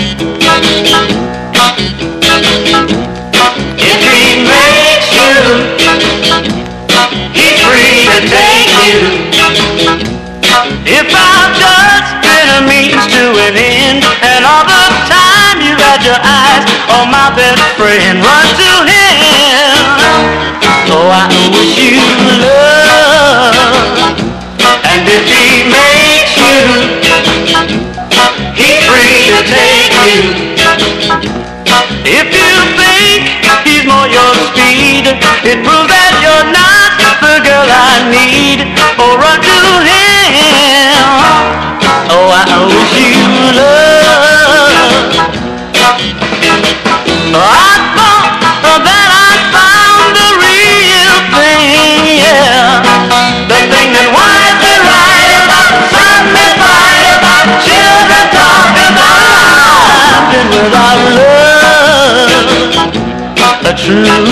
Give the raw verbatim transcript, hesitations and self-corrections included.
If he makes you, he's free to take you. If our just been a means to an end, and all the time you had your eyes on my best friend, run to him. Oh, I wish you love. And if he makes you, he's free to take you. If you think he's more your speed, it proves that you're not the girl I need. Oh, run to him. Oh, I wish you love. I thought that I found the real thing, yeah. The thing that wise and right about the sun and fight about children talk about life, and without love, a true